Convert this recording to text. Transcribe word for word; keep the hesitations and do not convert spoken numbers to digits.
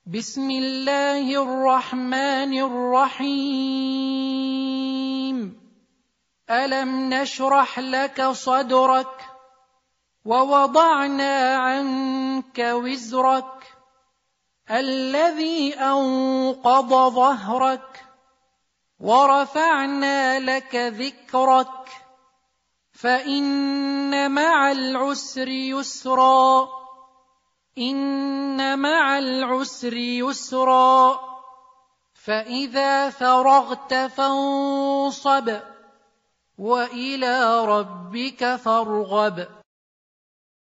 بسم الله الرحمن الرحيم ألم نشرح لك صدرك ووضعنا عنك وزرك الذي أنقض ظهرك ورفعنا لك ذكرك فإن مع العسر يسرا إن مع العسر يسرا فإذا فرغت فانصب وإلى ربك فارغب.